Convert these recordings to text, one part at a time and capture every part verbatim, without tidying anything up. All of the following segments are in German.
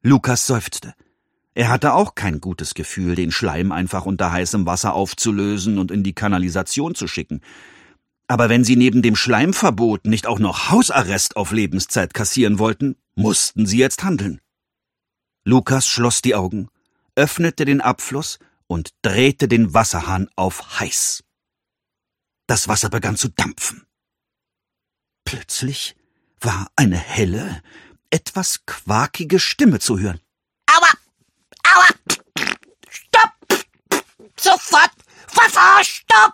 Lukas seufzte. Er hatte auch kein gutes Gefühl, den Schleim einfach unter heißem Wasser aufzulösen und in die Kanalisation zu schicken. Aber wenn sie neben dem Schleimverbot nicht auch noch Hausarrest auf Lebenszeit kassieren wollten, mussten sie jetzt handeln. Lukas schloss die Augen, öffnete den Abfluss und drehte den Wasserhahn auf heiß. Das Wasser begann zu dampfen. Plötzlich war eine helle, etwas quakige Stimme zu hören. Aua! Aua! Stopp! Sofort! Wasser! Stopp!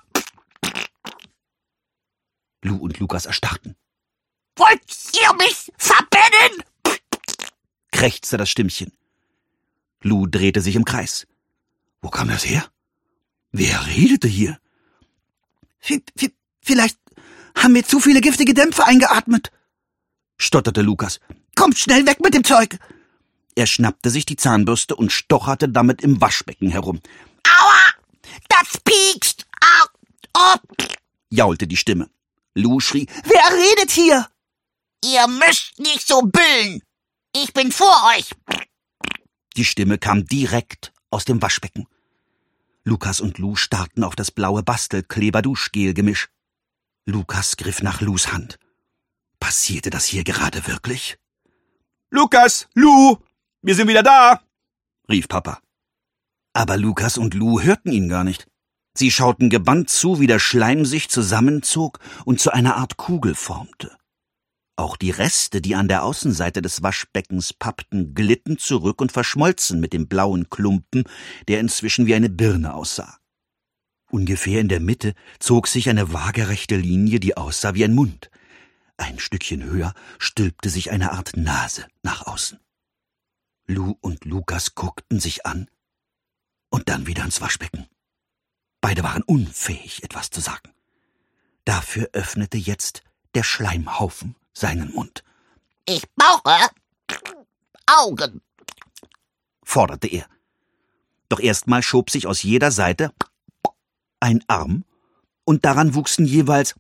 Lou und Lukas erstarrten. Wollt ihr mich verbannen? Krächzte das Stimmchen. Lou drehte sich im Kreis. Wo kam das her? Wer redete hier? V- v- vielleicht haben wir zu viele giftige Dämpfe eingeatmet, stotterte Lukas. Kommt schnell weg mit dem Zeug! Er schnappte sich die Zahnbürste und stocherte damit im Waschbecken herum. Aua! Das piekst! Au! Oh! Jaulte die Stimme. Lou schrie, wer redet hier? Ihr müsst nicht so büllen! Ich bin vor euch! Die Stimme kam direkt aus dem Waschbecken. Lukas und Lou starrten auf das blaue Bastelkleber-Duschgel-Gemisch. Lukas griff nach Lous Hand. Passierte das hier gerade wirklich? Lukas, Lou, wir sind wieder da, rief Papa. Aber Lukas und Lou hörten ihn gar nicht. Sie schauten gebannt zu, wie der Schleim sich zusammenzog und zu einer Art Kugel formte. Auch die Reste, die an der Außenseite des Waschbeckens pappten, glitten zurück und verschmolzen mit dem blauen Klumpen, der inzwischen wie eine Birne aussah. Ungefähr in der Mitte zog sich eine waagerechte Linie, die aussah wie ein Mund. Ein Stückchen höher stülpte sich eine Art Nase nach außen. Lou und Lukas guckten sich an und dann wieder ins Waschbecken. Beide waren unfähig, etwas zu sagen. Dafür öffnete jetzt der Schleimhaufen seinen Mund. Ich brauche Augen, forderte er. Doch erstmal schob sich aus jeder Seite ein Arm und daran wuchsen jeweils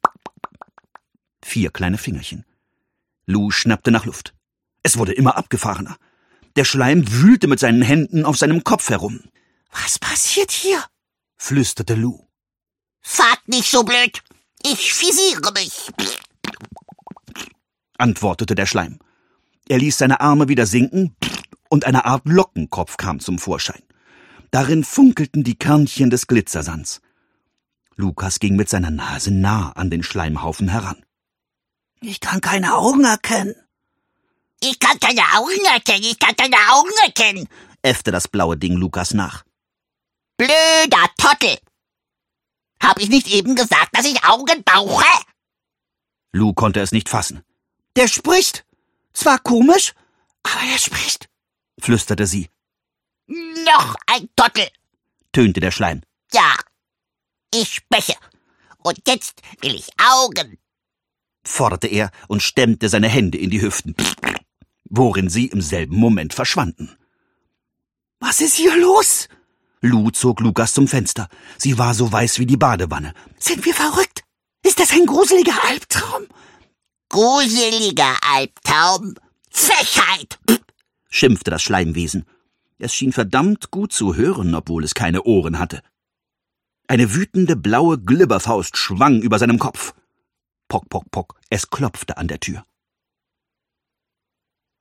vier kleine Fingerchen. Lou schnappte nach Luft. Es wurde immer abgefahrener. Der Schleim wühlte mit seinen Händen auf seinem Kopf herum. Was passiert hier? Flüsterte Lou. Fahrt nicht so blöd, ich fisiere mich, antwortete der Schleim. Er ließ seine Arme wieder sinken und eine Art Lockenkopf kam zum Vorschein. Darin funkelten die Körnchen des Glitzersands. Lukas ging mit seiner Nase nah an den Schleimhaufen heran. Ich kann keine Augen erkennen. Ich kann keine Augen erkennen, ich kann keine Augen erkennen, äffte das blaue Ding Lukas nach. Blöder Trottel! Hab ich nicht eben gesagt, dass ich Augen brauche? Lou konnte es nicht fassen. Der spricht. Zwar komisch, aber er spricht, flüsterte sie. Noch ein Trottel, tönte der Schleim. Ja, ich spreche. Und jetzt will ich Augen, forderte er und stemmte seine Hände in die Hüften, worin sie im selben Moment verschwanden. Was ist hier los? Lou zog Lukas zum Fenster. Sie war so weiß wie die Badewanne. Sind wir verrückt? Ist das ein gruseliger Albtraum? Gruseliger Albtraum? Frechheit! schimpfte das Schleimwesen. Es schien verdammt gut zu hören, obwohl es keine Ohren hatte. Eine wütende blaue Glibberfaust schwang über seinem Kopf. Pock, pock, pock, es klopfte an der Tür.